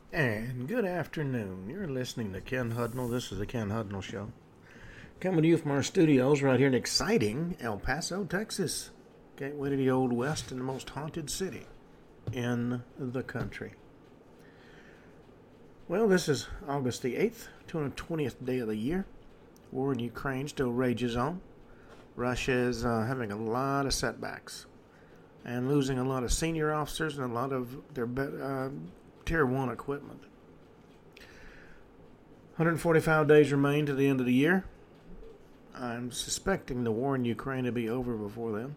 And good afternoon. You're listening to Ken Hudnall. This is the Ken Hudnall Show. Coming to you from our studios right here in exciting El Paso, Texas. Gateway to the Old West and the most haunted city in the country. Well, this is August the 8th, 220th day of the year. War in Ukraine still rages on. Russia is having a lot of setbacks and losing a lot of senior officers and a lot of their Tier 1 equipment. 145 days remain to the end of the year. I'm suspecting the war in Ukraine to be over before then.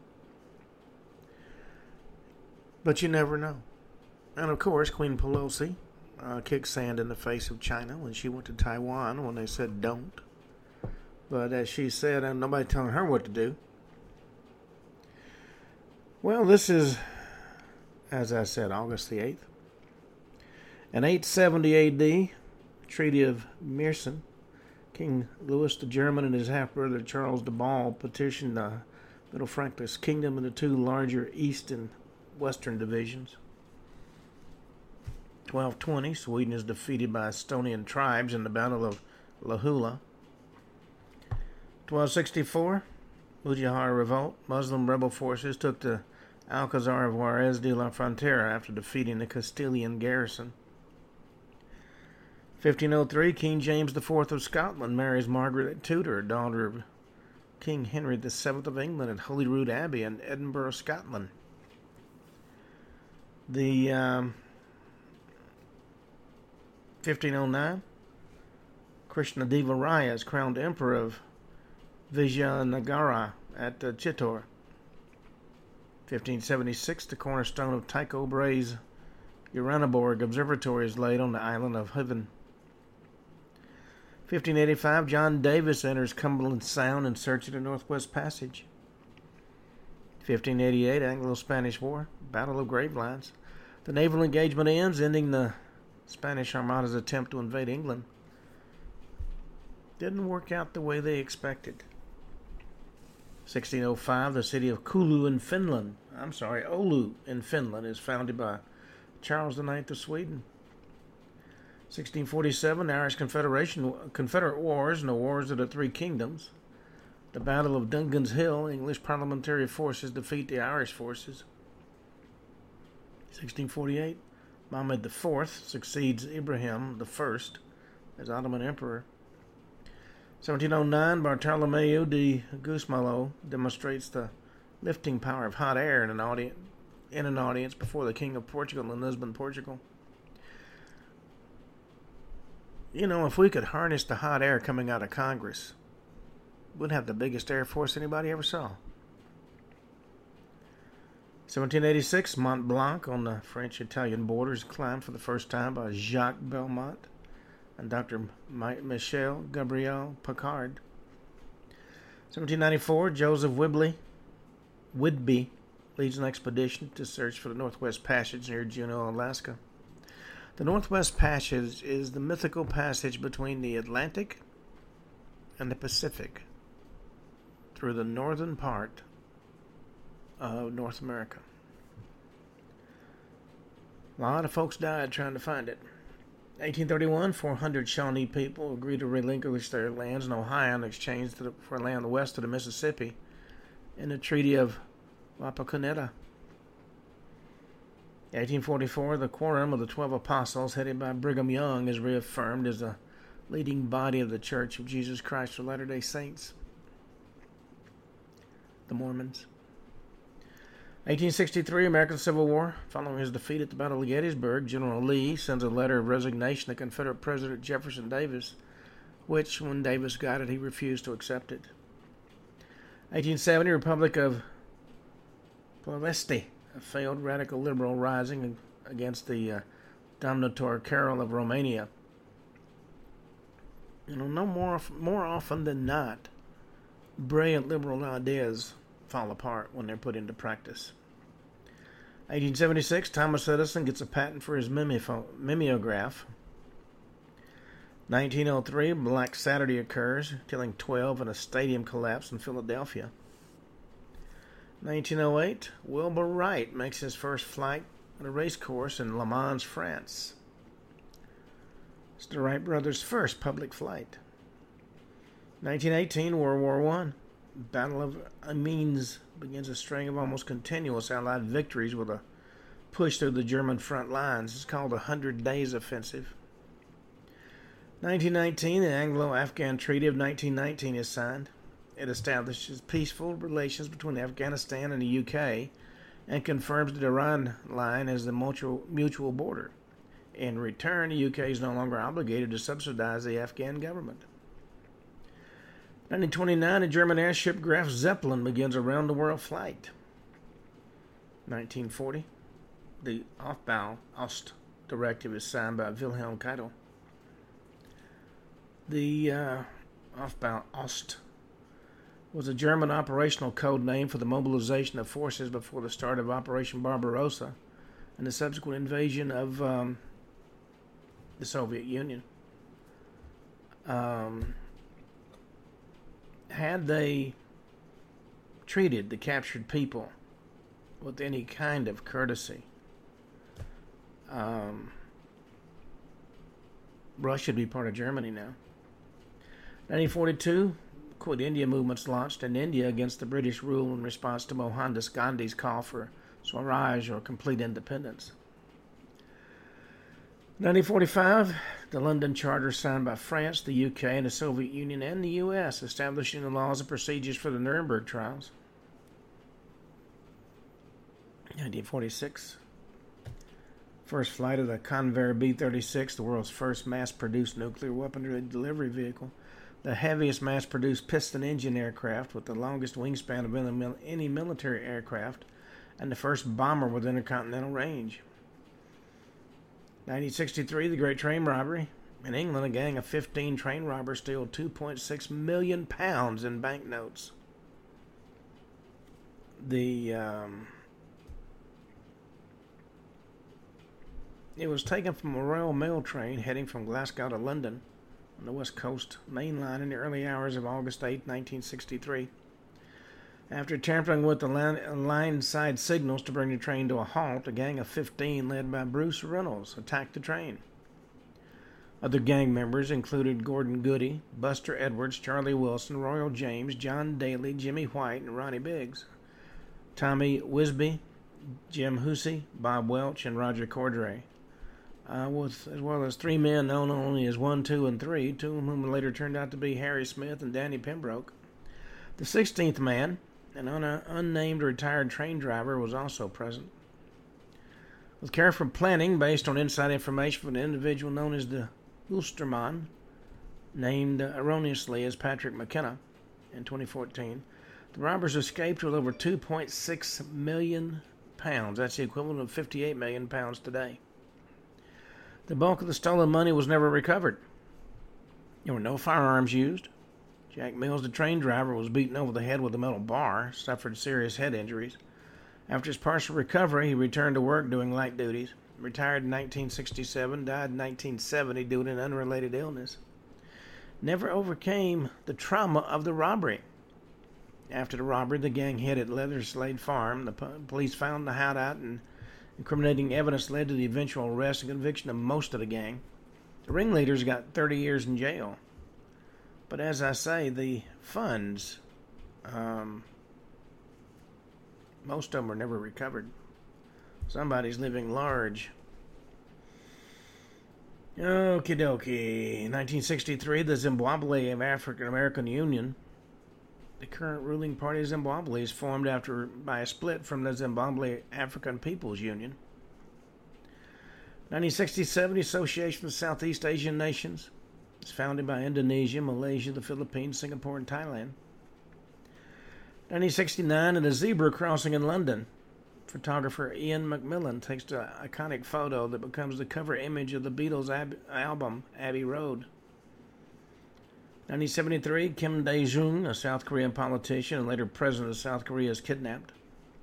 But you never know. And of course, Queen Pelosi kicked sand in the face of China when she went to Taiwan when they said don't. But as she said, nobody telling her what to do. Well, this is, as I said, August the 8th. In 870 A.D., Treaty of Meissen, King Louis the German and his half-brother Charles the Bald petitioned the Middle Frankish Kingdom into two larger east and western divisions. 1220, Sweden is defeated by Estonian tribes in the Battle of Lahula. 1264, Mujahar revolt. Muslim rebel forces took the Alcazar of Juarez de la Frontera after defeating the Castilian garrison. 1503, King James IV of Scotland marries Margaret Tudor, daughter of King Henry VII of England at Holyrood Abbey in Edinburgh, Scotland. The 1509, Krishna Deva Raya is crowned Emperor of Vijayanagara at Chittor. 1576, the cornerstone of Tycho Brahe's Uraniborg Observatory is laid on the island of Hven. 1585, John Davis enters Cumberland Sound in search of the Northwest Passage. 1588, Anglo-Spanish War, Battle of Gravelines. The naval engagement ends, ending the Spanish Armada's attempt to invade England. Didn't work out the way they expected. 1605, the city of Oulu in Finland is founded by Charles IX of Sweden. 1647, Irish Confederate Wars and the Wars of the Three Kingdoms. The Battle of Dungan's Hill, English parliamentary forces defeat the Irish forces. 1648, Mohammed IV succeeds Ibrahim I as Ottoman Emperor. 1709, Bartolomeu de Gusmalo demonstrates the lifting power of hot air in an audience before the King of Portugal in Lisbon, Portugal. You know, if we could harness the hot air coming out of Congress, we'd have the biggest air force anybody ever saw. 1786, Mont Blanc on the French-Italian border is climbed for the first time by Jacques Belmont and Dr. Michel Gabriel Picard. 1794, Joseph Whidbey leads an expedition to search for the Northwest Passage near Juneau, Alaska. The Northwest Passage is the mythical passage between the Atlantic and the Pacific through the northern part of North America. A lot of folks died trying to find it. 1831, 400 Shawnee people agreed to relinquish their lands in Ohio in exchange for land west of the Mississippi in the Treaty of Wapakoneta. 1844, the Quorum of the 12 Apostles, headed by Brigham Young, is reaffirmed as the leading body of the Church of Jesus Christ of Latter-day Saints, the Mormons. 1863, American Civil War. Following his defeat at the Battle of Gettysburg, General Lee sends a letter of resignation to Confederate President Jefferson Davis, which, when Davis got it, he refused to accept it. 1870, Republic of Ploesti, a failed radical liberal rising against the Dominator Carol of Romania. You know, more often than not, brilliant liberal ideas fall apart when they're put into practice. 1876, Thomas Edison gets a patent for his mimeograph. 1903, Black Saturday occurs, killing 12 in a stadium collapse in Philadelphia. 1908, Wilbur Wright makes his first flight at a race course in Le Mans, France. It's the Wright brothers' first public flight. 1918, World War I. Battle of Amiens begins a string of almost continuous Allied victories with a push through the German front lines. It's called the 100 Days Offensive. 1919, the Anglo-Afghan Treaty of 1919 is signed. It establishes peaceful relations between Afghanistan and the UK and confirms the Durrand Line as the mutual border. In return, the UK is no longer obligated to subsidize the Afghan government. 1929, the German airship Graf Zeppelin begins a round-the-world flight. 1940, the Aufbau-Ost Directive is signed by Wilhelm Keitel. The Aufbau-Ost was a German operational code name for the mobilization of forces before the start of Operation Barbarossa and the subsequent invasion of the Soviet Union. Had they treated the captured people with any kind of courtesy, Russia would be part of Germany now. 1942, Quit India movements launched in India against the British rule in response to Mohandas Gandhi's call for Swaraj, or complete independence. 1945, the London Charter signed by France, the UK, and the Soviet Union and the US, establishing the laws and procedures for the Nuremberg trials. 1946, first flight of the Convair B-36, the world's first mass-produced nuclear weaponry delivery vehicle, the heaviest mass-produced piston-engine aircraft with the longest wingspan of any military aircraft, and the first bomber with intercontinental range. 1963, the Great Train Robbery. In England, a gang of 15 train robbers steal £2.6 million in banknotes. It was taken from a Royal Mail train heading from Glasgow to London on the West Coast Main Line in the early hours of August 8, 1963. After tampering with the line side signals to bring the train to a halt, a gang of 15 led by Bruce Reynolds attacked the train. Other gang members included Gordon Goody, Buster Edwards, Charlie Wilson, Royal James, John Daly, Jimmy White, and Ronnie Biggs. Tommy Wisby, Jim Hussey, Bob Welch, and Roger Cordray, as well as three men known only as 1, 2, and 3, two of whom later turned out to be Harry Smith and Danny Pembroke. The 16th man, an unnamed retired train driver, was also present. With careful planning based on inside information from an individual known as the Ulsterman, named erroneously as Patrick McKenna in 2014, the robbers escaped with over £2.6 million. That's the equivalent of £58 million today. The bulk of the stolen money was never recovered. There were no firearms used. Jack Mills, the train driver, was beaten over the head with a metal bar, suffered serious head injuries. After his partial recovery, he returned to work doing light duties. Retired in 1967, died in 1970 due to an unrelated illness. Never overcame the trauma of the robbery. After the robbery, the gang hid at Leatherslade Farm. The police found the hideout, and incriminating evidence led to the eventual arrest and conviction of most of the gang. The ringleaders got 30 years in jail. But as I say, the funds, most of them were never recovered. Somebody's living large. Okie dokie. 1963, the Zimbabwe of African American Union. The current ruling party of Zimbabwe is formed by a split from the Zimbabwe African People's Union. 1967, the Association of Southeast Asian Nations. It's founded by Indonesia, Malaysia, the Philippines, Singapore, and Thailand. 1969, at a zebra crossing in London, photographer Ian McMillan takes the iconic photo that becomes the cover image of the Beatles' album, Abbey Road. 1973, Kim Dae-jung, a South Korean politician and later president of South Korea, is kidnapped.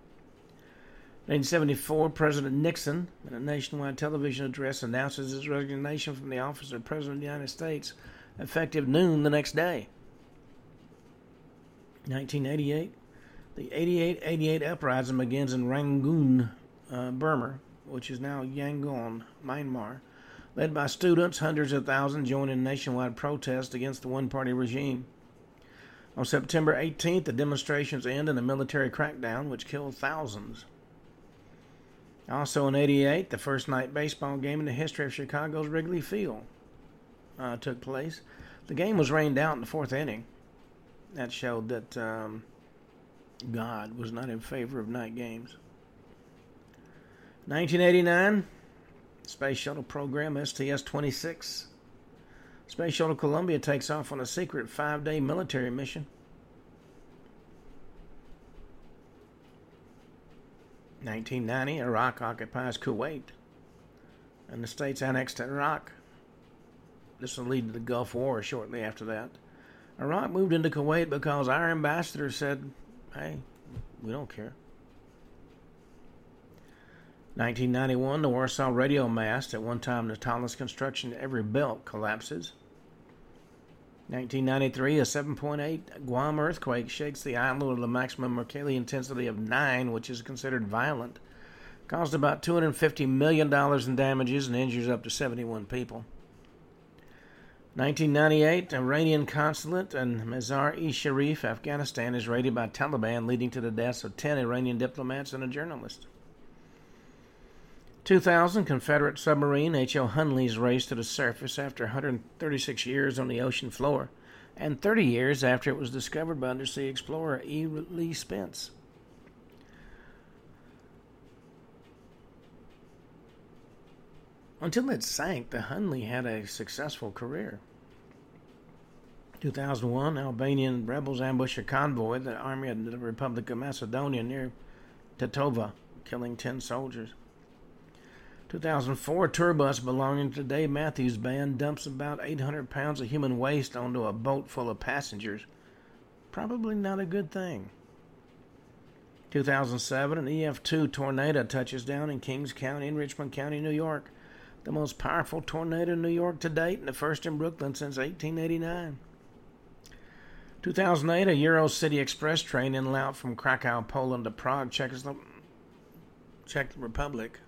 1974, President Nixon, in a nationwide television address, announces his resignation from the office of President of the United States, effective noon the next day. 1988, the 88 uprising begins in Rangoon, Burma, which is now Yangon, Myanmar. Led by students, hundreds of thousands joined in nationwide protest against the one-party regime. On September 18th, the demonstrations ended in a military crackdown which killed thousands. Also in '88, the first night baseball game in the history of Chicago's Wrigley Field took place. The game was rained out in the fourth inning. That showed that God was not in favor of night games. 1989, Space Shuttle program STS-26. Space Shuttle Columbia takes off on a secret 5-day military mission. 1990, Iraq occupies Kuwait, and the states annexed Iraq. This will lead to the Gulf War shortly after that. Iraq moved into Kuwait because our ambassador said, hey, we don't care. 1991, the Warsaw radio mast, at one time the tallest construction ever built, collapses. 1993, a 7.8 Guam earthquake shakes the island with a maximum Mercalli intensity of 9, which is considered violent. Caused about $250 million in damages and injures up to 71 people. 1998, Iranian consulate in Mazar-e-Sharif, Afghanistan, is raided by Taliban, leading to the deaths of 10 Iranian diplomats and a journalist. 2000, Confederate submarine H.L. Hunley's race to the surface after 136 years on the ocean floor, and 30 years after it was discovered by undersea explorer E. Lee Spence. Until it sank, the Hunley had a successful career. 2001, Albanian rebels ambush a convoy, the army of the Republic of Macedonia, near Tetova, killing 10 soldiers. 2004, a tour bus belonging to Dave Matthews Band dumps about 800 pounds of human waste onto a boat full of passengers. Probably not a good thing. 2007, an EF2 tornado touches down in Kings County in Richmond County, New York. The most powerful tornado in New York to date, and the first in Brooklyn since 1889. 2008, a Euro City Express train in and out from Krakow, Poland to Prague, Czech Republic,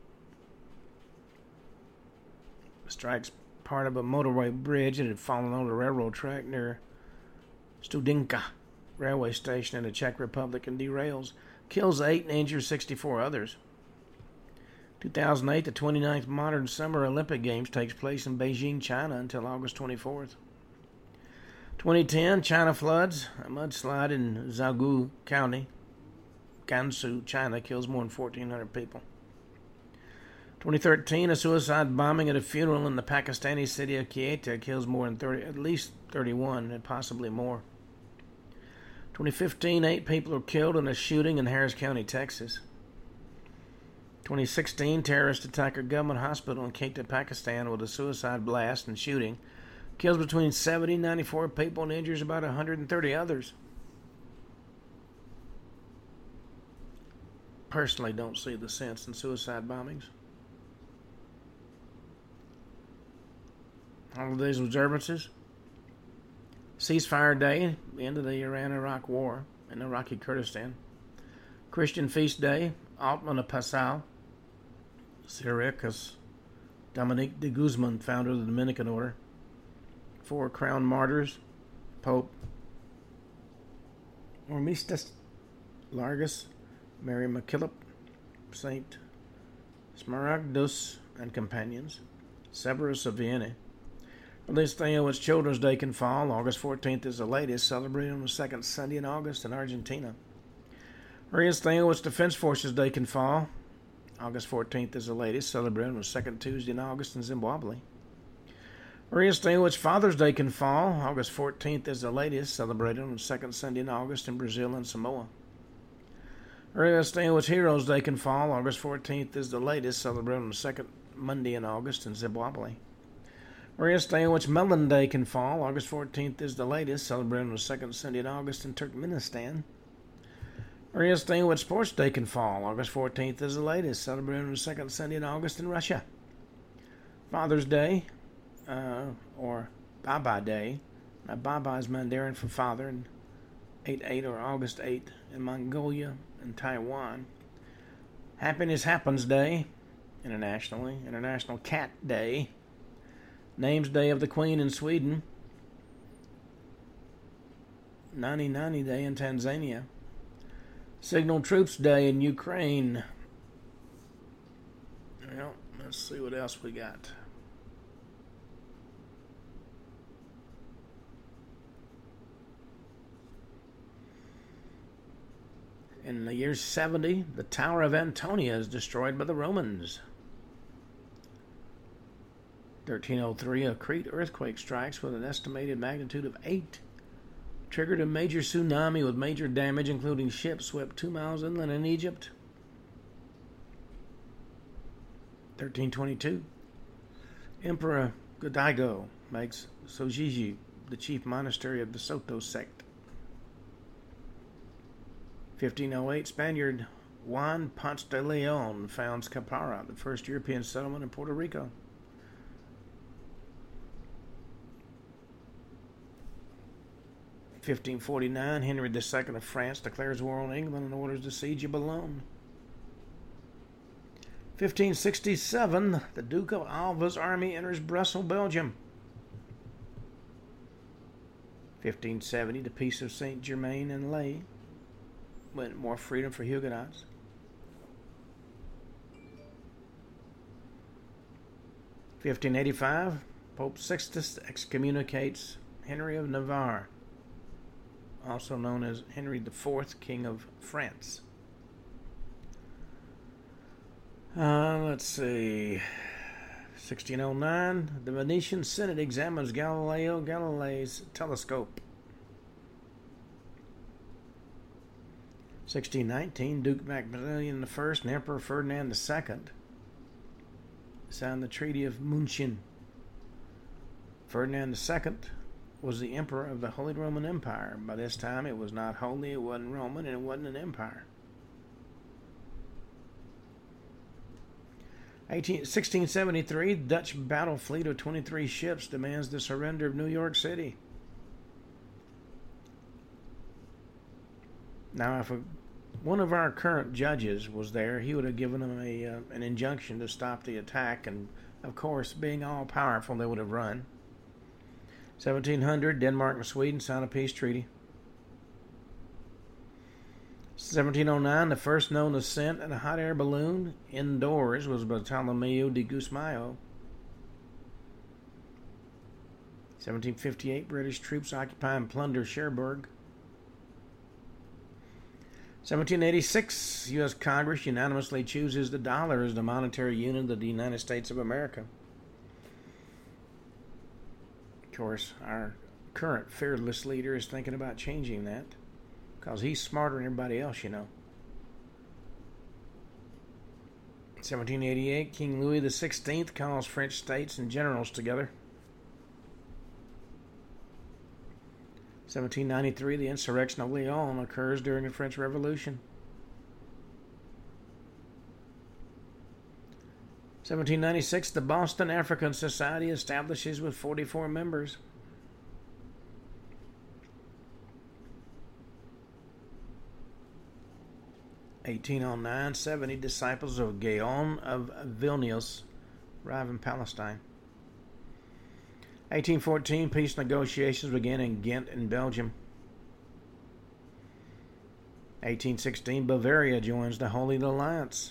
strikes part of a motorway bridge that had fallen on the railroad track near Studinka railway station in the Czech Republic and derails. Kills 8 and injures 64 others. 2008, the 29th Modern Summer Olympic Games takes place in Beijing, China until August 24th. 2010, China floods. A mudslide in Zhaogu County, Gansu, China, kills more than 1,400 people. 2013, a suicide bombing at a funeral in the Pakistani city of Quetta kills more than at least 31 and possibly more. 2015, 8 people are killed in a shooting in Harris County, Texas. 2016, terrorists attack a government hospital in Quetta, Pakistan with a suicide blast and shooting. Kills between 70 and 94 people and injures about 130 others. Personally, don't see the sense in suicide bombings. Holidays and observances. Ceasefire Day, the end of the Iran-Iraq War in Iraqi Kurdistan. Christian Feast Day, Altman of Passau. Syracuse Dominique de Guzman, founder of the Dominican Order. 4 crowned martyrs. Pope Hormisdas Largus, Mary MacKillop, Saint Smaragdus and companions. Severus of Vienna. This day in which Children's Day can fall, August 14th is the latest, celebrated on the second Sunday in August in Argentina. Earliest day in which Defense Forces Day can fall, August 14th is the latest, celebrated on the second Tuesday in August in Zimbabwe. Earliest day in which Father's Day can fall, August 14th is the latest, celebrated on the second Sunday in August in Brazil and Samoa. Earliest day in which Heroes Day can fall, August 14th is the latest, celebrated on the second Monday in August in Zimbabwe. Earliest day in which Melon Day can fall, August 14th is the latest, celebrated on the second Sunday in August in Turkmenistan. Earliest day in which Sports Day can fall, August 14th is the latest, celebrated on the second Sunday in August in Russia. Father's Day, or Baba Day. Now, Baba is Mandarin for father, and 8/8 or August 8 in Mongolia and Taiwan. Happiness Happens Day, internationally. International Cat Day. Names Day of the Queen in Sweden. 90-90 Day in Tanzania. Signal Troops Day in Ukraine. Well, let's see what else we got. In the year 70, the Tower of Antonia is destroyed by the Romans. 1303, a Crete earthquake strikes with an estimated magnitude of 8. Triggered a major tsunami with major damage, including ships swept 2 miles inland in Egypt. 1322, Emperor Go-Daigo makes Sojiji the chief monastery of the Soto sect. 1508, Spaniard Juan Ponce de Leon founds Capara, the first European settlement in Puerto Rico. 1549, Henry II of France declares war on England and orders the siege of Boulogne. 1567, the Duke of Alva's army enters Brussels, Belgium. 1570, the Peace of Saint-Germain-en-Laye, meant more freedom for Huguenots. 1585, Pope Sixtus excommunicates Henry of Navarre, also known as Henry IV, King of France. Let's see. 1609, the Venetian Senate examines Galileo Galilei's telescope. 1619, Duke Maximilian I and Emperor Ferdinand II signed the Treaty of München. Ferdinand II was the emperor of the Holy Roman Empire. By this time, it was not holy, it wasn't Roman, and it wasn't an empire. 1673, the Dutch battle fleet of 23 ships demands the surrender of New York City. Now, if one of our current judges was there, he would have given them an injunction to stop the attack, and of course, being all-powerful, they would have run. 1700, Denmark and Sweden sign a peace treaty. 1709, the first known ascent in a hot air balloon indoors was Bartolomeo de Gusmao. 1758, British troops occupy and plunder Cherbourg. 1786, U.S. Congress unanimously chooses the dollar as the monetary unit of the United States of America. Of course, our current fearless leader is thinking about changing that, because he's smarter than everybody else, you know. 1788, King Louis XVI calls French states and generals together. 1793, the insurrection of Lyon occurs during the French Revolution. 1796, the Boston African Society establishes with 44 members. 1809, 70 disciples of Gaon of Vilnius arrive in Palestine. 1814, peace negotiations begin in Ghent in Belgium. 1816, Bavaria joins the Holy Alliance.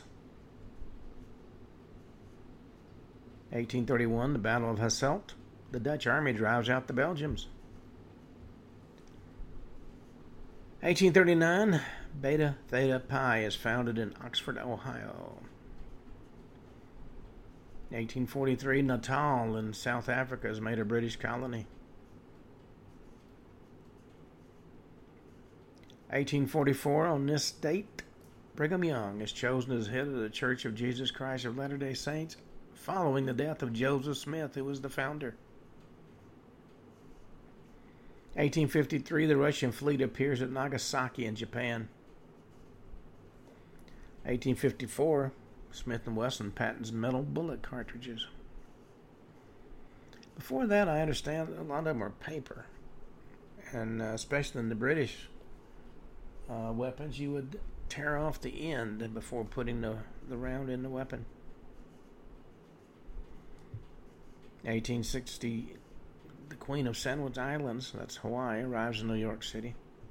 1831, the Battle of Hasselt. The Dutch army drives out the Belgians. 1839, Beta Theta Pi is founded in Oxford, Ohio. 1843, Natal in South Africa is made a British colony. 1844, on this date, Brigham Young is chosen as head of the Church of Jesus Christ of Latter-day Saints, following the death of Joseph Smith, who was the founder. 1853, the Russian fleet appears at Nagasaki in Japan. 1854, Smith & Wesson patents metal bullet cartridges. Before that, I understand a lot of them were paper. And especially in the British weapons, you would tear off the end before putting the round in the weapon. 1860, the Queen of Sandwich Islands, that's Hawaii, arrives in New York City.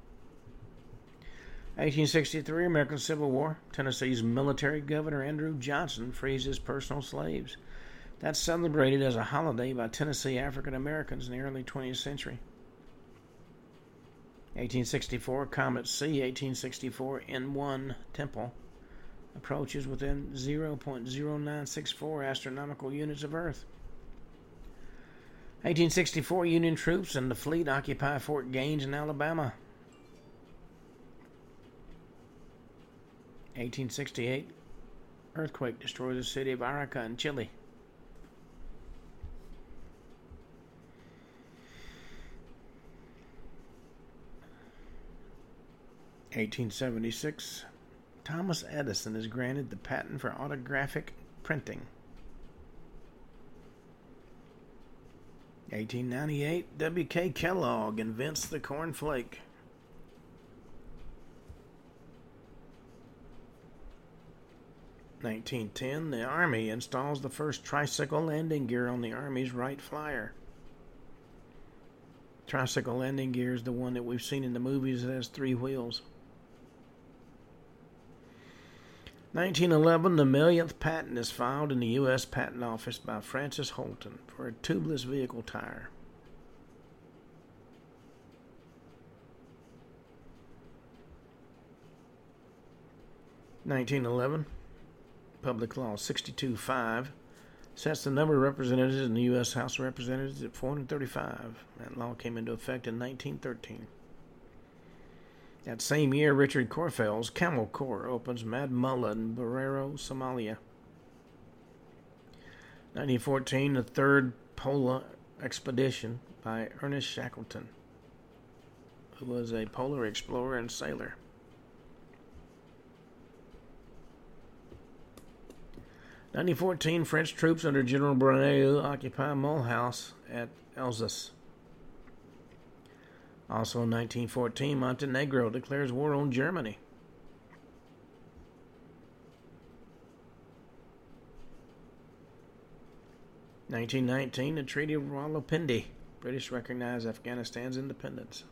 1863, American Civil War. Tennessee's military governor Andrew Johnson frees his personal slaves. That's celebrated as a holiday by Tennessee African Americans in the early 20th century. 1864, Comet C, 1864, N1 Temple approaches within 0.0964 astronomical units of Earth. 1864, Union troops and the fleet occupy Fort Gaines in Alabama. 1868, earthquake destroys the city of Arica in Chile. 1876, Thomas Edison is granted the patent for autographic printing. 1898, W.K. Kellogg invents the cornflake. 1910, the Army installs the first tricycle landing gear on the Army's Wright Flyer. Tricycle landing gear is the one that we've seen in the movies that has 3 wheels. 1911, the millionth patent is filed in the U.S. Patent Office by Francis Holton for a tubeless vehicle tire. 1911, Public Law 62.5 sets the number of representatives in the U.S. House of Representatives at 435. That law came into effect in 1913. That same year, Richard Corfell's Camel Corps opens Mad Mullah in Barrero, Somalia. 1914, the Third Polar Expedition by Ernest Shackleton, who was a polar explorer and sailor. 1914, French troops under General Brunel occupy Mulhouse at Alsace. Also in 1914, Montenegro declares war on Germany. 1919, the Treaty of Rawalpindi. British recognize Afghanistan's independence.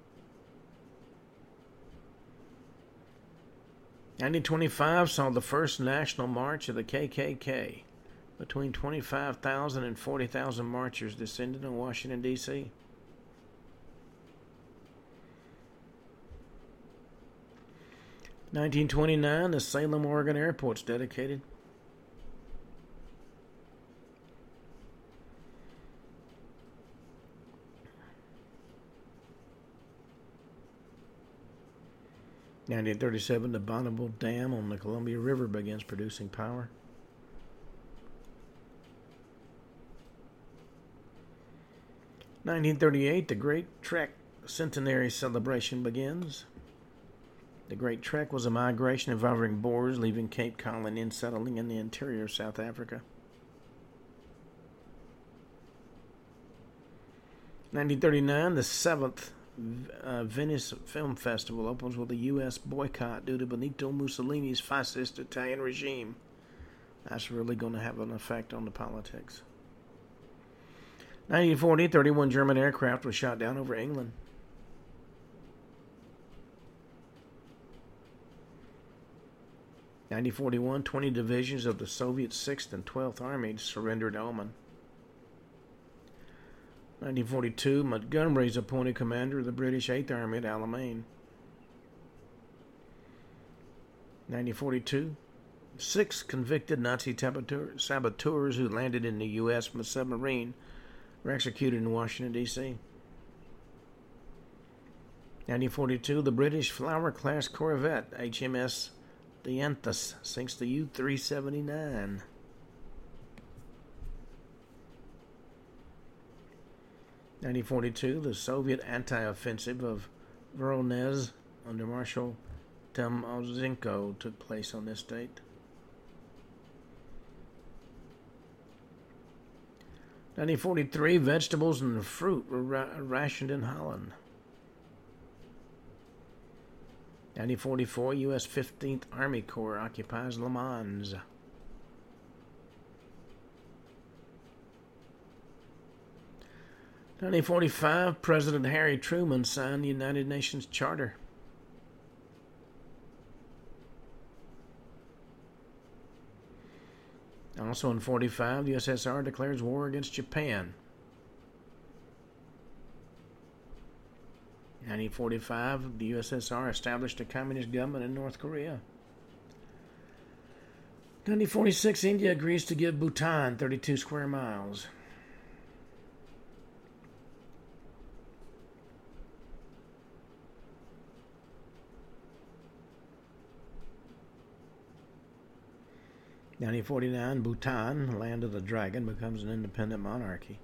1925 saw the first national march of the KKK. Between 25,000 and 40,000 marchers descended on Washington, D.C. 1929, the Salem, Oregon airport's dedicated. 1937, the Bonneville Dam on the Columbia River begins producing power. 1938, the Great Trek Centenary celebration begins. The Great Trek was a migration involving Boers leaving Cape Colony and settling in the interior of South Africa. 1939, the 7th Venice Film Festival opens with a U.S. boycott due to Benito Mussolini's fascist Italian regime. That's really going to have an effect on the politics. 1940, 31 German aircraft were shot down over England. 1941, 20 divisions of the Soviet 6th and 12th Armies surrendered Oman. 1942, Montgomery is appointed commander of the British 8th Army at Alamein. 1942, 6 convicted Nazi saboteurs who landed in the U.S. from a submarine were executed in Washington, D.C. 1942, the British Flower-class corvette HMS Dianthus sinks the U-379. 1942, the Soviet anti-offensive of Voronezh under Marshal Timoshenko took place on this date. 1943, vegetables and fruit were rationed in Holland. 1944, U.S. 15th Army Corps occupies Le Mans. 1945, President Harry Truman signed the United Nations Charter. Also in 1945, the USSR declares war against Japan. 1945, the USSR established a communist government in North Korea. 1946, India agrees to give Bhutan 32 square miles. In 1949, Bhutan, land of the dragon, becomes an independent monarchy.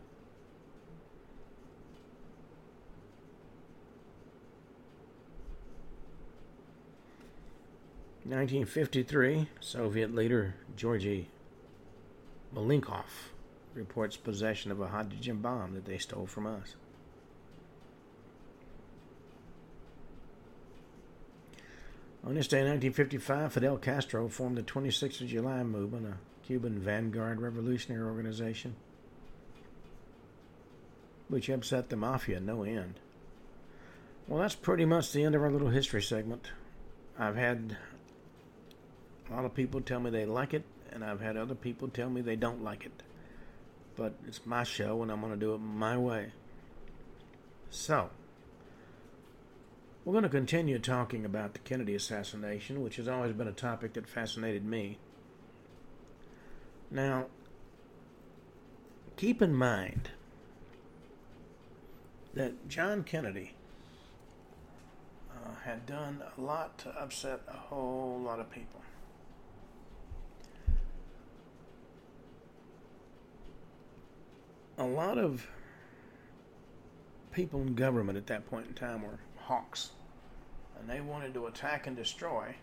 In 1953, Soviet leader Georgy Malenkov reports possession of a hydrogen bomb that they stole from us. On this day in 1955, Fidel Castro formed the 26th of July movement, a Cuban vanguard revolutionary organization, which upset the mafia no end. Well, that's pretty much the end of our little history segment. I've had a lot of people tell me they like it, and I've had other people tell me they don't like it. But it's my show, and I'm going to do it my way. So, we're going to continue talking about the Kennedy assassination, which has always been a topic that fascinated me. Now, keep in mind that John Kennedy had done a lot to upset a whole lot of people. A lot of people in government at that point in time were hawks, and they wanted to attack and destroy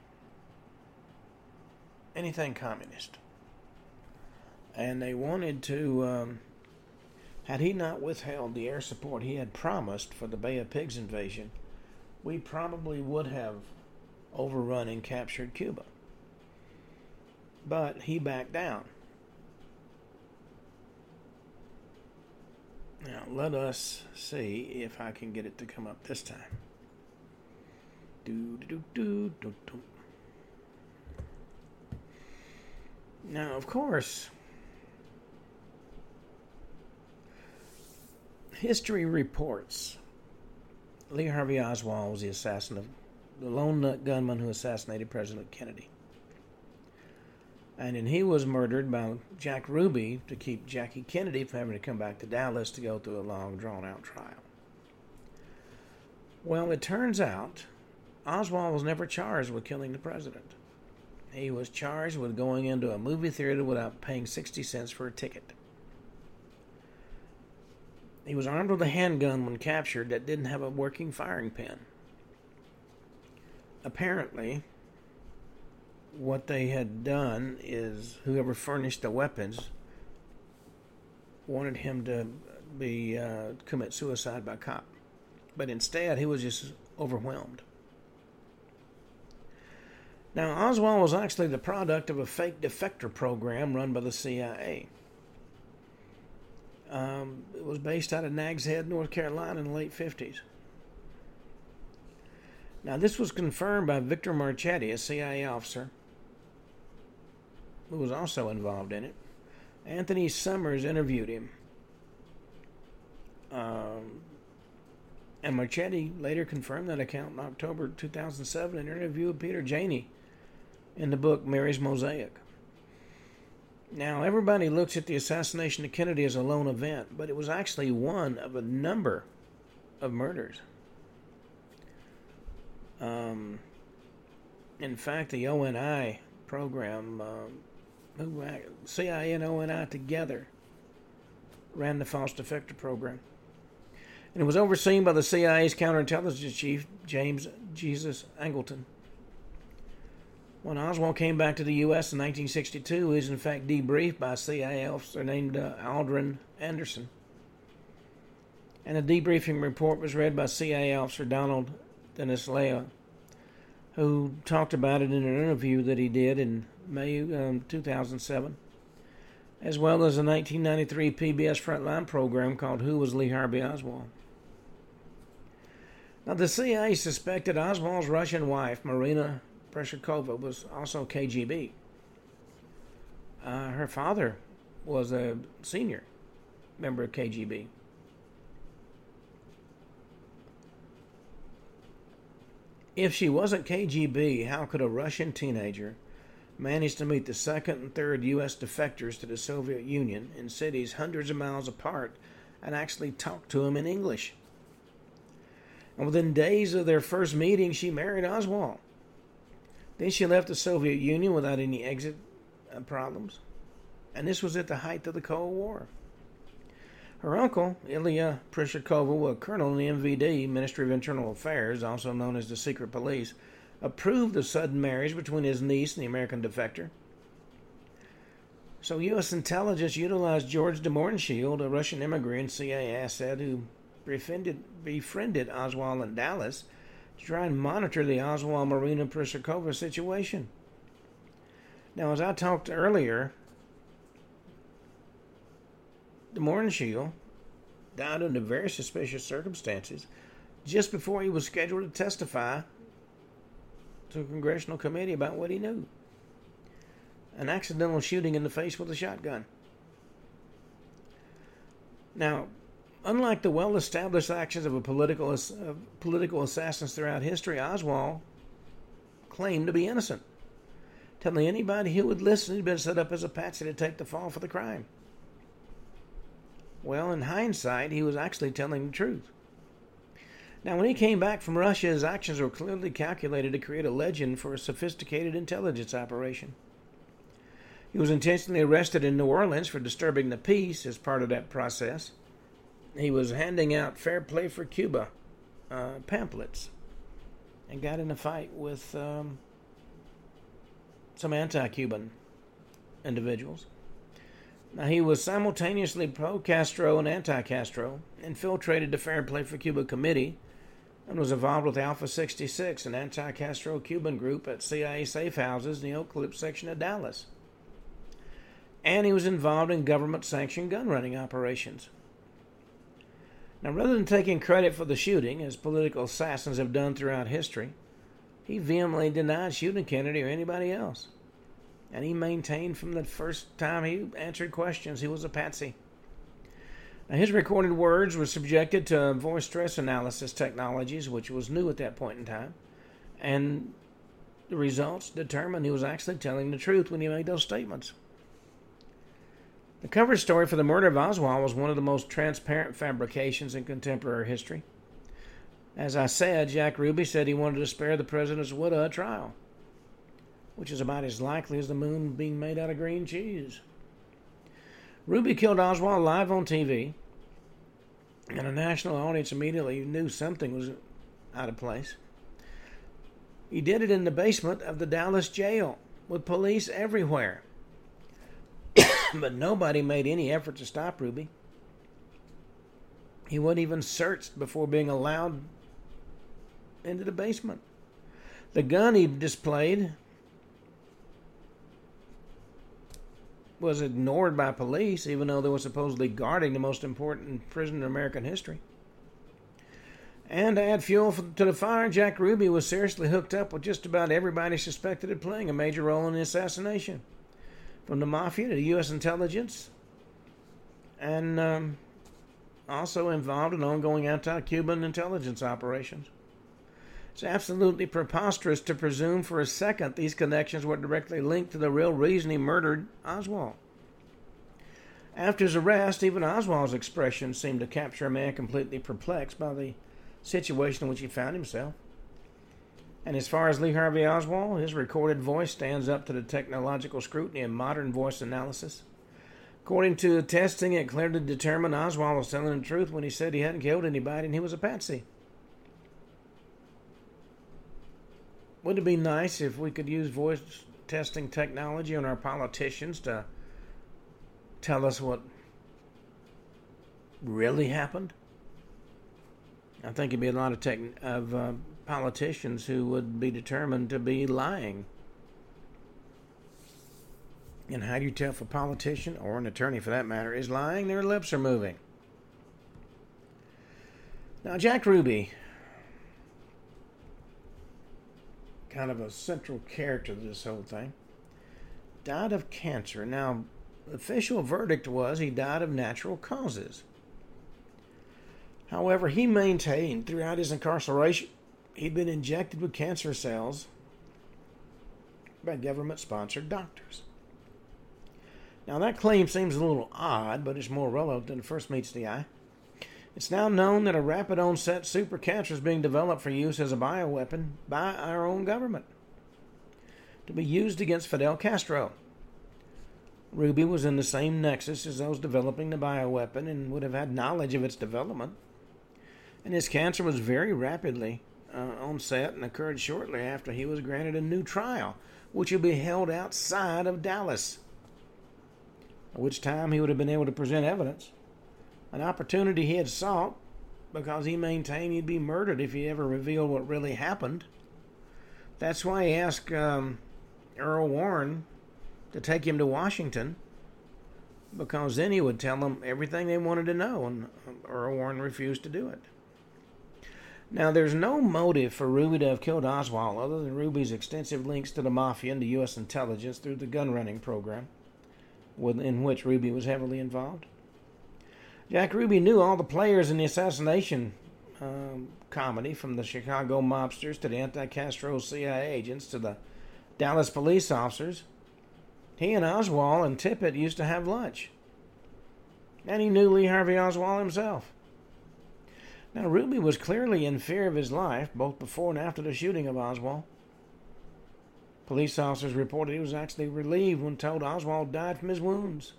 anything communist. And they wanted to, had he not withheld the air support he had promised for the Bay of Pigs invasion, we probably would have overrun and captured Cuba. But he backed down. Now, let us see if I can get it to come up this time. Now, of course, history reports Lee Harvey Oswald was the lone gunman who assassinated President Kennedy. And then he was murdered by Jack Ruby to keep Jackie Kennedy from having to come back to Dallas to go through a long, drawn-out trial. Well, it turns out Oswald was never charged with killing the president. He was charged with going into a movie theater without paying 60 cents for a ticket. He was armed with a handgun when captured that didn't have a working firing pin. Apparently, what they had done is whoever furnished the weapons wanted him to commit suicide by cop. But instead, he was just overwhelmed. Now, Oswald was actually the product of a fake defector program run by the CIA. It was based out of Nags Head, North Carolina in the late 50s. Now, this was confirmed by Victor Marchetti, a CIA officer, who was also involved in it. Anthony Summers interviewed him. And Marchetti later confirmed that account in October 2007 in an interview with Peter Janey in the book Mary's Mosaic. Now, everybody looks at the assassination of Kennedy as a lone event, but it was actually one of a number of murders. In fact, the ONI program, CIA and ONI together ran the false defector program. And it was overseen by the CIA's counterintelligence chief, James Jesus Angleton. When Oswald came back to the U.S. in 1962, he was in fact debriefed by a CIA officer named Aldrin Anderson. And a debriefing report was read by CIA officer Donald Denislao, who talked about it in an interview that he did in May 2007. as well as a 1993 PBS Frontline program called Who Was Lee Harvey Oswald? Now, the CIA suspected Oswald's Russian wife, Marina Preshkova, was also KGB. Her father was a senior member of KGB. If she wasn't KGB, how could a Russian teenager manage to meet the second and third U.S. defectors to the Soviet Union in cities hundreds of miles apart and actually talk to them in English? And within days of their first meeting, she married Oswald. Then she left the Soviet Union without any exit problems. And this was at the height of the Cold War. Her uncle, Ilya Prishakova, a colonel in the MVD, Ministry of Internal Affairs, also known as the Secret Police, approved the sudden marriage between his niece and the American defector. So U.S. intelligence utilized George de Mornshield, a Russian immigrant and CIA asset who befriended Oswald in Dallas, to try and monitor the Oswald-Marina Prishakova situation. Now, as I talked earlier, de Mornshield died under very suspicious circumstances just before he was scheduled to testify to a congressional committee about what he knew. An accidental shooting in the face with a shotgun. Now, unlike the well-established actions of political assassins throughout history, Oswald claimed to be innocent, telling anybody who would listen he'd been set up as a patsy to take the fall for the crime. Well, in hindsight, he was actually telling the truth. Now, when he came back from Russia, his actions were clearly calculated to create a legend for a sophisticated intelligence operation. He was intentionally arrested in New Orleans for disturbing the peace as part of that process. He was handing out Fair Play for Cuba pamphlets and got in a fight with some anti-Cuban individuals. Now, he was simultaneously pro-Castro and anti-Castro, infiltrated the Fair Play for Cuba committee, and was involved with Alpha 66, an anti-Castro Cuban group at CIA safe houses in the Oak Cliff section of Dallas. And he was involved in government-sanctioned gun-running operations. Now, rather than taking credit for the shooting, as political assassins have done throughout history, he vehemently denied shooting Kennedy or anybody else. And he maintained from the first time he answered questions he was a patsy. Now, his recorded words were subjected to voice stress analysis technologies, which was new at that point in time. And the results determined he was actually telling the truth when he made those statements. The cover story for the murder of Oswald was one of the most transparent fabrications in contemporary history. As I said, Jack Ruby said he wanted to spare the president's widow a trial, which is about as likely as the moon being made out of green cheese. Ruby killed Oswald live on TV, and a national audience immediately knew something was out of place. He did it in the basement of the Dallas jail, with police everywhere. But nobody made any effort to stop Ruby. He wasn't even searched before being allowed into the basement. The gun he displayed was ignored by police, even though they were supposedly guarding the most important prison in American history. And to add fuel to the fire, Jack Ruby was seriously hooked up with just about everybody suspected of playing a major role in the assassination, from the mafia to the U.S. intelligence, and also involved in ongoing anti-Cuban intelligence operations. It's absolutely preposterous to presume for a second these connections were directly linked to the real reason he murdered Oswald. After his arrest, even Oswald's expression seemed to capture a man completely perplexed by the situation in which he found himself. And as far as Lee Harvey Oswald, his recorded voice stands up to the technological scrutiny of modern voice analysis. According to testing, it clearly determined Oswald was telling the truth when he said he hadn't killed anybody and he was a patsy. Wouldn't it be nice if we could use voice testing technology on our politicians to tell us what really happened? I think it'd be a lot of politicians who would be determined to be lying. And how do you tell if a politician, or an attorney for that matter, is lying? Their lips are moving. Now, Jack Ruby, kind of a central character to this whole thing, died of cancer. Now, the official verdict was he died of natural causes. However, he maintained throughout his incarceration he'd been injected with cancer cells by government-sponsored doctors. Now, that claim seems a little odd, but it's more relevant than it first meets the eye. It's now known that a rapid-onset super cancer is being developed for use as a bioweapon by our own government to be used against Fidel Castro. Ruby was in the same nexus as those developing the bioweapon and would have had knowledge of its development. And his cancer was very rapidly onset and occurred shortly after he was granted a new trial, which will be held outside of Dallas, at which time he would have been able to present evidence, an opportunity he had sought because he maintained he'd be murdered if he ever revealed what really happened. That's why he asked Earl Warren to take him to Washington, because then he would tell them everything they wanted to know, and Earl Warren refused to do it. Now, there's no motive for Ruby to have killed Oswald other than Ruby's extensive links to the Mafia and to U.S. intelligence through the gun-running program, in which Ruby was heavily involved. Jack Ruby knew all the players in the assassination comedy, from the Chicago mobsters to the anti-Castro CIA agents to the Dallas police officers. He and Oswald and Tippit used to have lunch. And he knew Lee Harvey Oswald himself. Now, Ruby was clearly in fear of his life, both before and after the shooting of Oswald. Police officers reported he was actually relieved when told Oswald died from his wounds.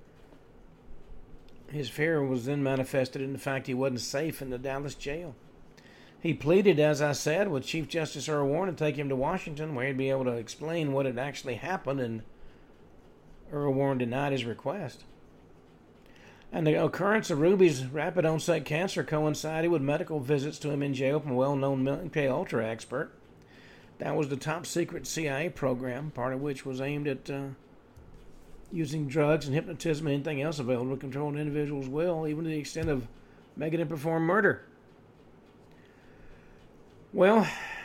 His fear was then manifested in the fact he wasn't safe in the Dallas jail. He pleaded, as I said, with Chief Justice Earl Warren to take him to Washington, where he'd be able to explain what had actually happened, and Earl Warren denied his request. And the occurrence of Ruby's rapid onset cancer coincided with medical visits to him in jail from a well-known MK-Ultra expert. That was the top-secret CIA program, part of which was aimed at using drugs and hypnotism and anything else available to control an individual's will, even to the extent of making him perform murder. Well,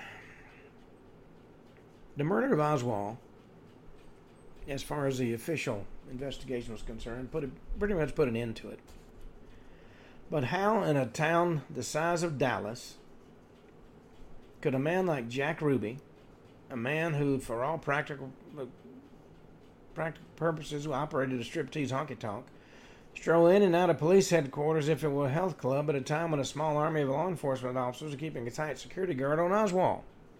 the murder of Oswald, as far as the official investigation was concerned, pretty much put an end to it. But how in a town the size of Dallas could a man like Jack Ruby, a man who, for all practical purposes, who operated a striptease honky-tonk, stroll in and out of police headquarters if it were a health club at a time when a small army of law enforcement officers are keeping a tight security guard on Oswald?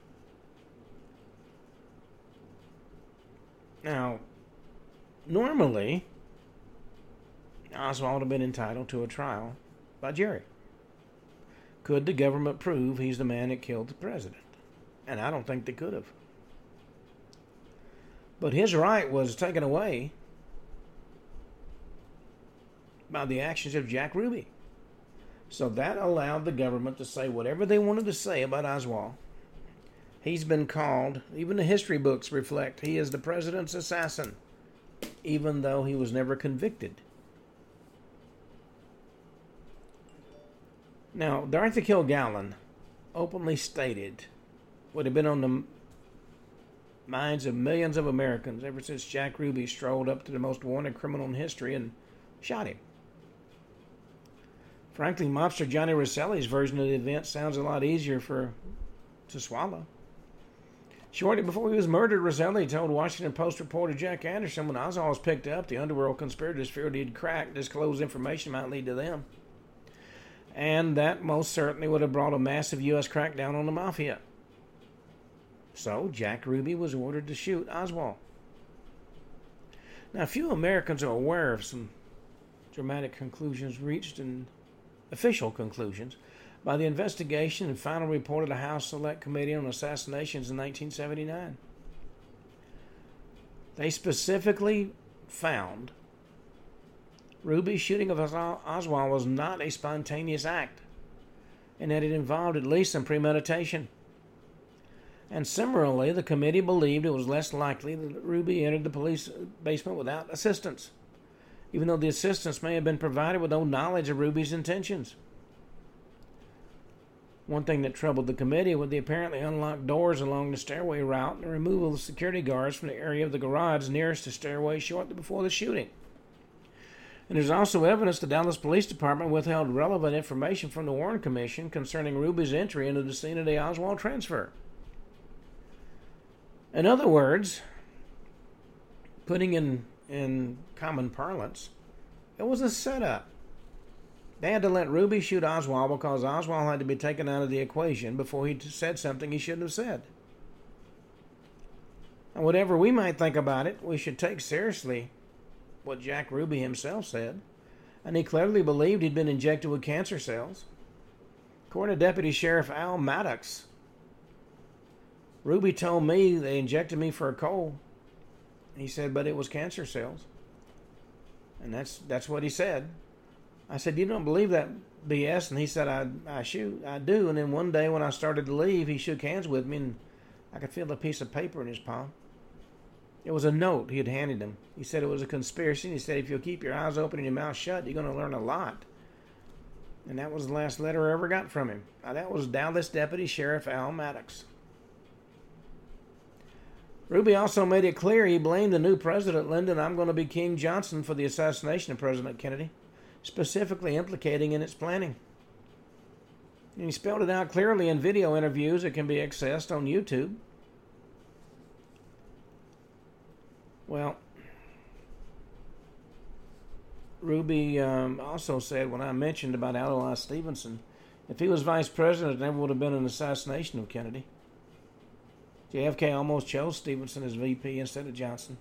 Now, normally, Oswald would have been entitled to a trial by jury. Could the government prove he's the man that killed the president? And I don't think they could have. But his right was taken away by the actions of Jack Ruby. So that allowed the government to say whatever they wanted to say about Oswald. He's been called, even the history books reflect, he is the president's assassin, even though he was never convicted. Now, Dorothy Kilgallen openly stated what had been on the minds of millions of Americans ever since Jack Ruby strolled up to the most wanted criminal in history and shot him. Frankly, mobster Johnny Rosselli's version of the event sounds a lot easier to swallow. Shortly before he was murdered, Rosselli told Washington Post reporter Jack Anderson when Oswald was picked up, the underworld conspirators feared he'd crack, disclosed information might lead to them. And that most certainly would have brought a massive U.S. crackdown on the Mafia. So Jack Ruby was ordered to shoot Oswald. Now, few Americans are aware of some dramatic conclusions reached, and official conclusions, by the investigation and final report of the House Select Committee on Assassinations in 1979. They specifically found Ruby's shooting of Oswald was not a spontaneous act, and that it involved at least some premeditation. And similarly, the committee believed it was less likely that Ruby entered the police basement without assistance, even though the assistance may have been provided with no knowledge of Ruby's intentions. One thing that troubled the committee was the apparently unlocked doors along the stairway route and the removal of security guards from the area of the garage nearest the stairway shortly before the shooting. And there's also evidence the Dallas Police Department withheld relevant information from the Warren Commission concerning Ruby's entry into the scene of the Oswald transfer. In other words, putting in common parlance, it was a setup. They had to let Ruby shoot Oswald because Oswald had to be taken out of the equation before he said something he shouldn't have said. And whatever we might think about it, we should take seriously what Jack Ruby himself said. And he clearly believed he'd been injected with cancer cells. According to Deputy Sheriff Al Maddox, Ruby told me they injected me for a cold. He said, but it was cancer cells. And that's what he said. I said, you don't believe that BS? And he said, I do. And then one day when I started to leave, he shook hands with me and I could feel a piece of paper in his palm. It was a note he had handed him. He said it was a conspiracy. He said, if you'll keep your eyes open and your mouth shut, you're going to learn a lot. And that was the last letter I ever got from him. Now, that was Dallas Deputy Sheriff Al Maddox. Ruby also made it clear he blamed the new president, Lyndon I'm going to be King Johnson, for the assassination of President Kennedy, specifically implicating in its planning. And he spelled it out clearly in video interviews that can be accessed on YouTube. Well, Ruby also said, when I mentioned about Adlai Stevenson, if he was vice president, there never would have been an assassination of Kennedy. JFK almost chose Stevenson as VP instead of Johnson.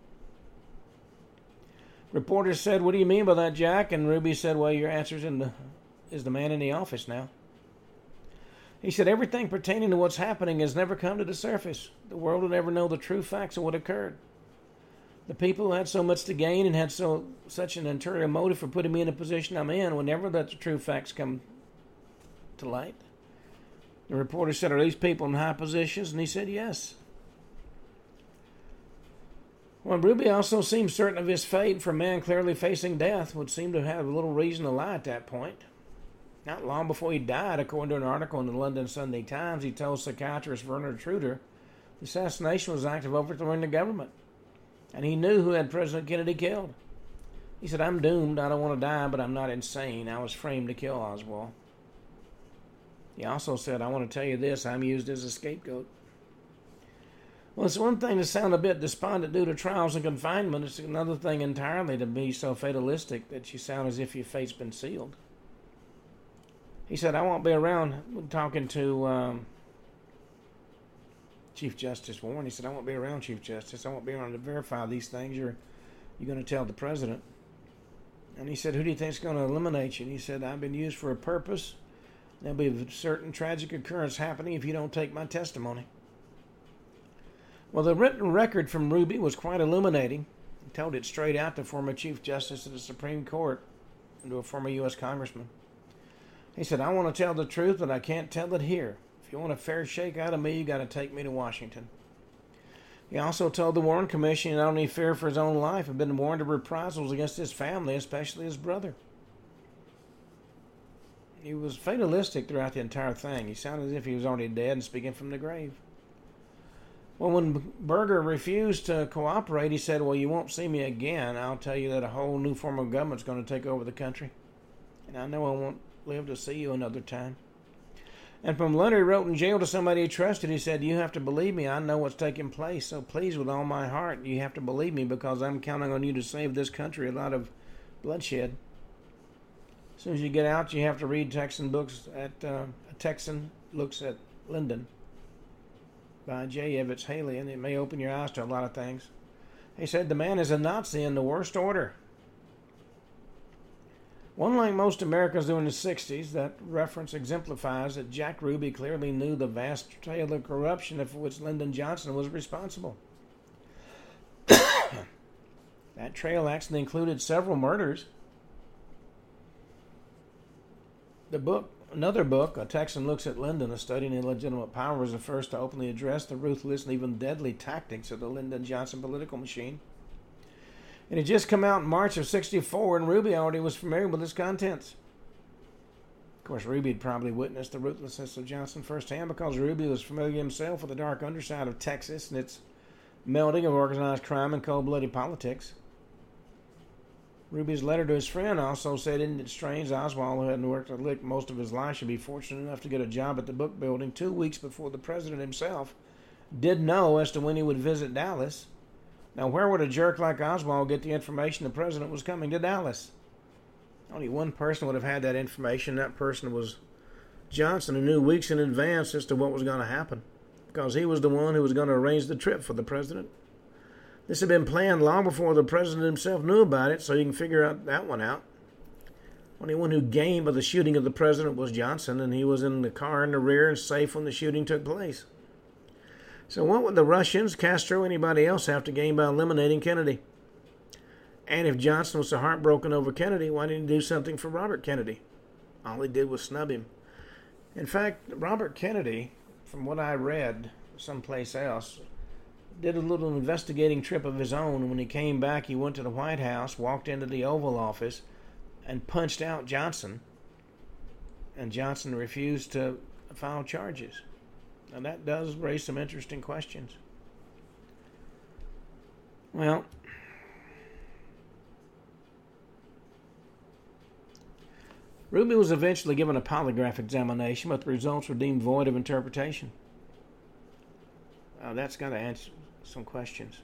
Reporters said, what do you mean by that, Jack? And Ruby said, well, your answer is the man in the office now. He said, everything pertaining to what's happening has never come to the surface. The world will never know the true facts of what occurred. The people who had so much to gain and had such an interior motive for putting me in the position I'm in will never let the true facts come to light. The reporter said, are these people in high positions? And he said, yes. Well, Ruby also seemed certain of his fate, for a man clearly facing death would seem to have little reason to lie at that point. Not long before he died, according to an article in the London Sunday Times, he told psychiatrist Werner Truder the assassination was an act of overthrowing the government. And he knew who had President Kennedy killed. He said, I'm doomed. I don't want to die, but I'm not insane. I was framed to kill Oswald. He also said, I want to tell you this, I'm used as a scapegoat. Well, it's one thing to sound a bit despondent due to trials and confinement. It's another thing entirely to be so fatalistic that you sound as if your fate's been sealed. He said, I won't be around, talking to Chief Justice Warren. He said, I won't be around, Chief Justice. I won't be around to verify these things. You're going to tell the president. And he said, who do you think is going to eliminate you? And he said, I've been used for a purpose. There'll be a certain tragic occurrence happening if you don't take my testimony. Well, the written record from Ruby was quite illuminating. He told it straight out to former Chief Justice of the Supreme Court and to a former U.S. Congressman. He said, I want to tell the truth, but I can't tell it here. If you want a fair shake out of me, you got to take me to Washington. He also told the Warren Commission he not only feared for his own life, but been warned of reprisals against his family, especially his brother. He was fatalistic throughout the entire thing. He sounded as if he was already dead and speaking from the grave. Well, when Berger refused to cooperate, he said, well, you won't see me again. I'll tell you that a whole new form of government's going to take over the country. And I know I won't live to see you another time. And from a letter he wrote in jail to somebody he trusted, he said, you have to believe me. I know what's taking place. So please, with all my heart, you have to believe me because I'm counting on you to save this country a lot of bloodshed. As soon as you get out, you have to read Texan books at A Texan Looks at Lyndon by J. Evetts Haley, and it may open your eyes to a lot of things. He said, the man is a Nazi in the worst order. Unlike most Americans do in the 60s, that reference exemplifies that Jack Ruby clearly knew the vast trail of corruption for which Lyndon Johnson was responsible. That trail actually included several murders. The book Another book, A Texan Looks at Lyndon, a study in illegitimate power, was the first to openly address the ruthless and even deadly tactics of the Lyndon Johnson political machine. It had just come out in March of '64, and Ruby already was familiar with its contents. Of course, Ruby had probably witnessed the ruthlessness of Johnson firsthand because Ruby was familiar himself with the dark underside of Texas and its melding of organized crime and cold-blooded politics. Ruby's letter to his friend also said, "Isn't it strange Oswald, who hadn't worked a lick most of his life, should be fortunate enough to get a job at the book building 2 weeks before the president himself did know as to when he would visit Dallas. Now, where would a jerk like Oswald get the information the president was coming to Dallas?" Only one person would have had that information. That person was Johnson, who knew weeks in advance as to what was going to happen, because he was the one who was going to arrange the trip for the president. This had been planned long before the president himself knew about it, so you can figure that one out. Only one who gained by the shooting of the president was Johnson, and he was in the car in the rear and safe when the shooting took place. So what would the Russians, Castro, anybody else have to gain by eliminating Kennedy? And if Johnson was so heartbroken over Kennedy, why didn't he do something for Robert Kennedy? All he did was snub him. In fact, Robert Kennedy, from what I read someplace else, did a little investigating trip of his own. And when he came back, he went to the White House, walked into the Oval Office, and punched out Johnson. And Johnson refused to file charges. And that does raise some interesting questions. Well, Ruby was eventually given a polygraph examination, but the results were deemed void of interpretation. That's got to answer some questions.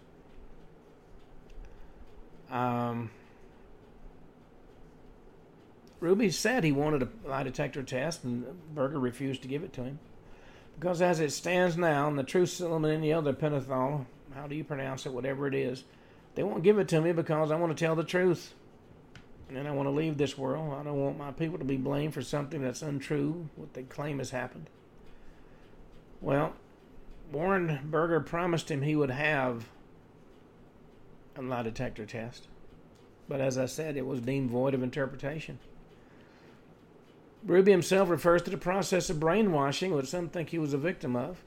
Ruby said he wanted a lie detector test, and Berger refused to give it to him. Because as it stands now, and the truth serum and any other pentothal, how do you pronounce it, whatever it is, they won't give it to me because I want to tell the truth. And then I want to leave this world. I don't want my people to be blamed for something that's untrue, what they claim has happened. Well, Warren Berger promised him he would have a lie detector test. But as I said, it was deemed void of interpretation. Ruby himself refers to the process of brainwashing, which some think he was a victim of.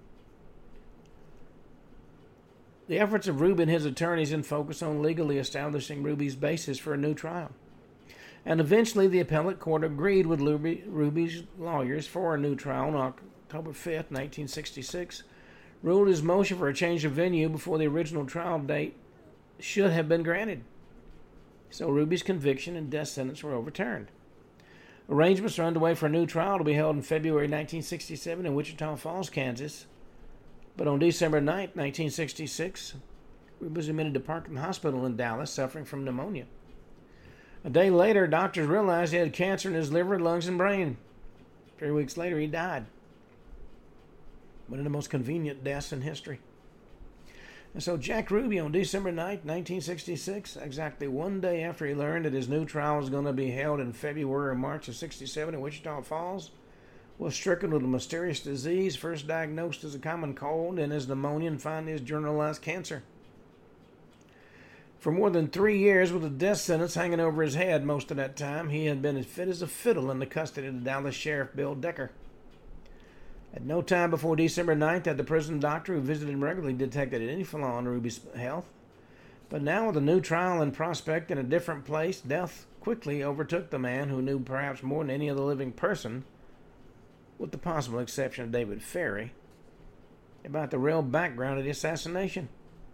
The efforts of Ruby and his attorneys then focus on legally establishing Ruby's basis for a new trial. And eventually the appellate court agreed with Ruby's lawyers for a new trial on October 5th, 1966, ruled his motion for a change of venue before the original trial date should have been granted. So Ruby's conviction and death sentence were overturned. Arrangements are underway for a new trial to be held in February 1967 in Wichita Falls, Kansas. But on December 9, 1966, Ruby was admitted to Parkland Hospital in Dallas, suffering from pneumonia. A day later, doctors realized he had cancer in his liver, lungs, and brain. 3 weeks later, he died. One of the most convenient deaths in history. And so Jack Ruby, on December 9, 1966, exactly one day after he learned that his new trial was going to be held in February or March of '67 in Wichita Falls, was stricken with a mysterious disease, first diagnosed as a common cold and as pneumonia, and finally as generalized cancer. For more than 3 years, with a death sentence hanging over his head most of that time, he had been as fit as a fiddle in the custody of the Dallas Sheriff Bill Decker. At no time before December 9th had the prison doctor who visited him regularly detected any flaw in Ruby's health. But now, with a new trial in prospect in a different place, death quickly overtook the man who knew perhaps more than any other living person, with the possible exception of David Ferrie, about the real background of the assassination.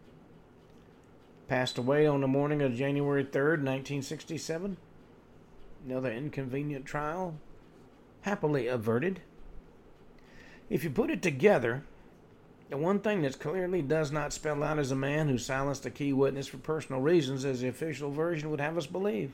Passed away on the morning of January 3rd, 1967. Another inconvenient trial, happily averted. If you put it together, the one thing that clearly does not spell out is a man who silenced a key witness for personal reasons, as the official version would have us believe.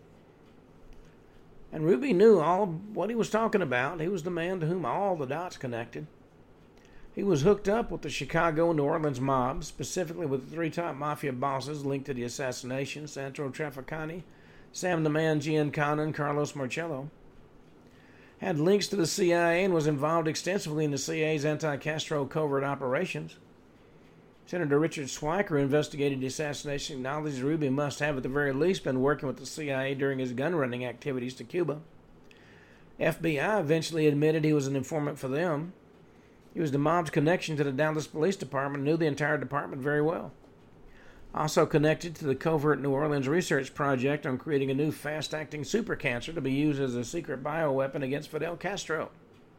And Ruby knew all what he was talking about. He was the man to whom all the dots connected. He was hooked up with the Chicago and New Orleans mobs, specifically with the 3 top mafia bosses linked to the assassination: Sandro Trafficani, Sam the Man Giancana, and Carlos Marcello. Had links to the CIA and was involved extensively in the CIA's anti-Castro covert operations. Senator Richard Schweiker, who investigated the assassination, acknowledged Ruby must have at the very least been working with the CIA during his gun-running activities to Cuba. FBI eventually admitted he was an informant for them. He was the mob's connection to the Dallas Police Department, knew the entire department very well. Also connected to the covert New Orleans research project on creating a new fast-acting super cancer to be used as a secret bioweapon against Fidel Castro.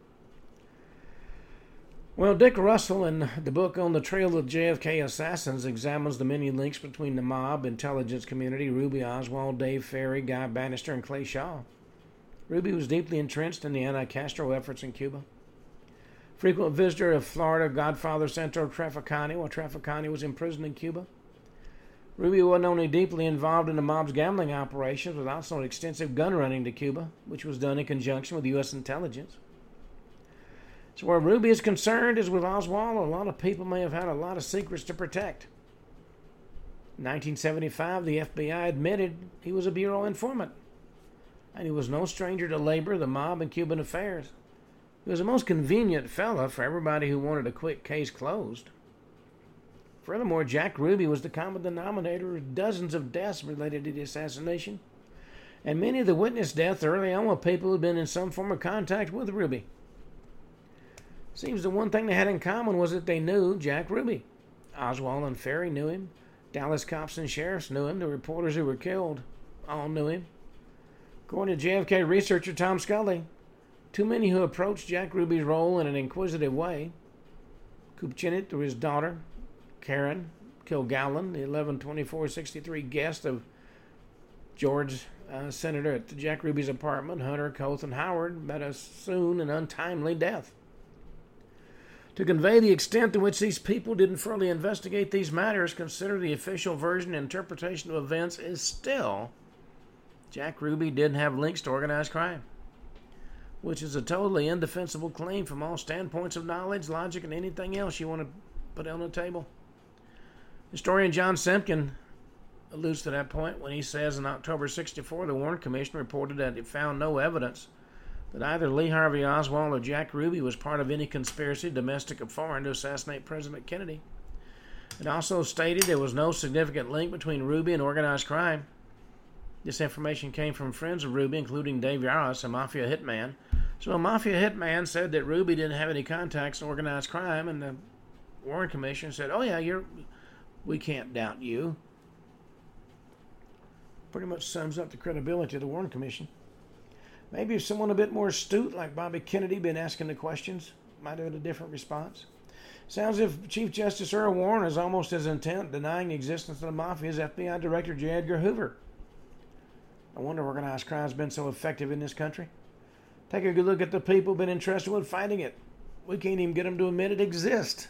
Well, Dick Russell, in the book On the Trail of JFK Assassins, examines the many links between the mob, intelligence community, Ruby Oswald, Dave Ferry, Guy Bannister, and Clay Shaw. Ruby was deeply entrenched in the anti-Castro efforts in Cuba. Frequent visitor of Florida Godfather Centro Traficani while Traficani was imprisoned in Cuba. Ruby wasn't only deeply involved in the mob's gambling operations, but also extensive gun running to Cuba, which was done in conjunction with U.S. intelligence. So where Ruby is concerned, as with Oswald, a lot of people may have had a lot of secrets to protect. In 1975, the FBI admitted he was a Bureau informant, and he was no stranger to labor, the mob, and Cuban affairs. He was the most convenient fella for everybody who wanted a quick case closed. Furthermore, Jack Ruby was the common denominator of dozens of deaths related to the assassination, and many of the witness deaths early on were people who had been in some form of contact with Ruby. Seems the one thing they had in common was that they knew Jack Ruby. Oswald and Ferry knew him. Dallas cops and sheriffs knew him. The reporters who were killed all knew him. According to JFK researcher Tom Scully, too many who approached Jack Ruby's role in an inquisitive way. Kupchinit, through his daughter, Karen Kilgallen, the 11/24/63 guest of George Senator at Jack Ruby's apartment, Hunter, Coth, and Howard, met a soon and untimely death. To convey the extent to which these people didn't fully investigate these matters, consider the official version and interpretation of events is still Jack Ruby didn't have links to organized crime, which is a totally indefensible claim from all standpoints of knowledge, logic, and anything else you want to put on the table. Historian John Simpkin alludes to that point when he says in October '64 the Warren Commission reported that it found no evidence that either Lee Harvey Oswald or Jack Ruby was part of any conspiracy, domestic or foreign, to assassinate President Kennedy. It also stated there was no significant link between Ruby and organized crime. This information came from friends of Ruby, including Dave Yaros, a mafia hitman. So a mafia hitman said that Ruby didn't have any contacts in organized crime, and the Warren Commission said, oh yeah, we can't doubt you. Pretty much sums up the credibility of the Warren Commission. Maybe if someone a bit more astute, like Bobby Kennedy, been asking the questions, might have had a different response. Sounds as if Chief Justice Earl Warren is almost as intent denying the existence of the mafia as FBI Director J. Edgar Hoover. No wonder organized crime has been so effective in this country. Take a good look at the people who've been entrusted with fighting it. We can't even get them to admit it exists.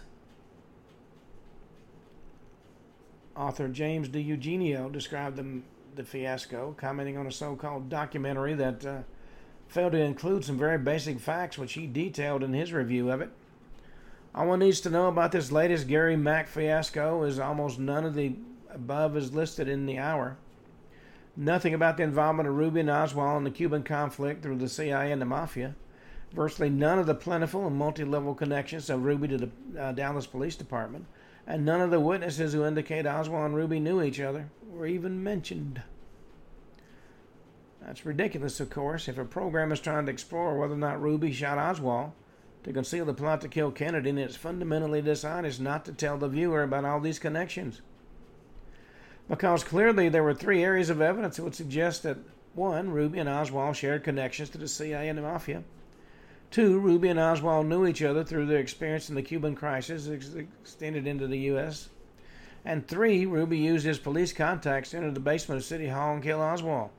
Author James DiEugenio described the fiasco, commenting on a so-called documentary that failed to include some very basic facts, which he detailed in his review of it. All one needs to know about this latest Gary Mack fiasco is almost none of the above is listed in the hour. Nothing about the involvement of Ruby and Oswald in the Cuban conflict through the CIA and the Mafia. Virtually none of the plentiful and multi-level connections of Ruby to the Dallas Police Department. And none of the witnesses who indicate Oswald and Ruby knew each other were even mentioned. That's ridiculous, of course. If a program is trying to explore whether or not Ruby shot Oswald to conceal the plot to kill Kennedy, then it's fundamentally dishonest not to tell the viewer about all these connections. Because clearly there were three areas of evidence that would suggest that 1. Ruby and Oswald shared connections to the CIA and the Mafia. 2. Ruby and Oswald knew each other through their experience in the Cuban crisis extended into the U.S. And 3. Ruby used his police contacts to enter the basement of City Hall and kill Oswald.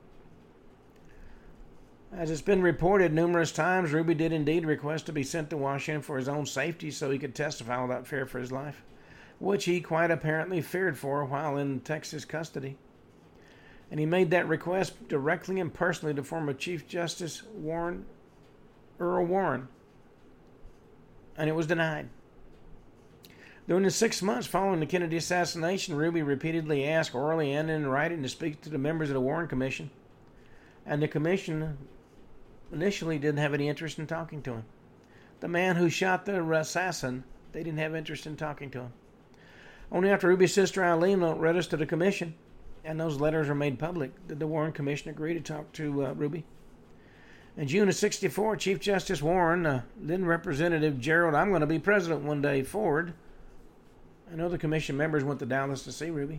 As it's been reported numerous times, Ruby did indeed request to be sent to Washington for his own safety so he could testify without fear for his life, which he quite apparently feared for while in Texas custody. And he made that request directly and personally to former Chief Justice Earl Warren, and it was denied. During the 6 months following the Kennedy assassination, Ruby repeatedly asked orally and in writing to speak to the members of the Warren Commission, and the Commission initially didn't have any interest in talking to him. The man who shot the assassin, they didn't have interest in talking to him. Only after Ruby's sister Eileen wrote letters to the Commission, and those letters were made public, did the Warren Commission agree to talk to Ruby. In June of 1964, Chief Justice Warren, then Representative Gerald "I'm going to be president one day" Ford, and other commission members went to Dallas to see Ruby.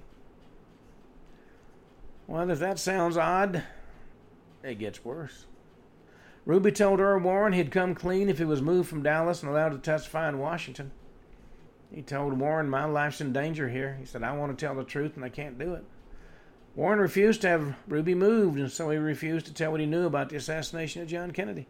Well, if that sounds odd, it gets worse. Ruby told Earl Warren he'd come clean if he was moved from Dallas and allowed to testify in Washington. He told Warren, "My life's in danger here." He said, "I want to tell the truth and I can't do it." Warren refused to have Ruby moved, and so he refused to tell what he knew about the assassination of John Kennedy.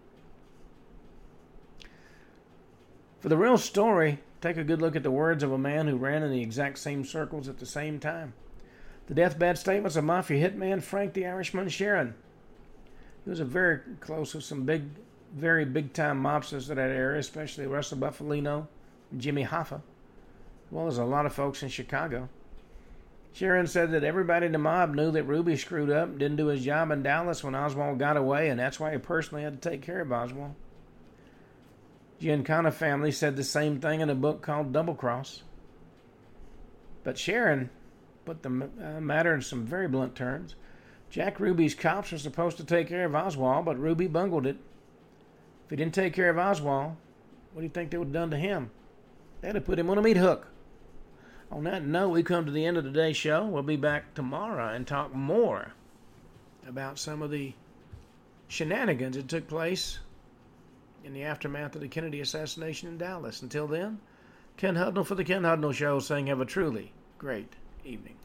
For the real story, take a good look at the words of a man who ran in the exact same circles at the same time. The deathbed statements of Mafia hitman Frank the Irishman Sheeran. He was very close with some very big-time mobsters of that era, especially Russell Buffalino and Jimmy Hoffa, as well as a lot of folks in Chicago. Sheeran said that everybody in the mob knew that Ruby screwed up and didn't do his job in Dallas when Oswald got away, and that's why he personally had to take care of Oswald. Giancana family said the same thing in a book called Double Cross. But Sheeran put the matter in some very blunt terms. Jack Ruby's cops were supposed to take care of Oswald, but Ruby bungled it. If he didn't take care of Oswald, what do you think they would have done to him? They'd have put him on a meat hook. On that note, we come to the end of today's show. We'll be back tomorrow and talk more about some of the shenanigans that took place in the aftermath of the Kennedy assassination in Dallas. Until then, Ken Hudnall for the Ken Hudnall Show saying have a truly great evening.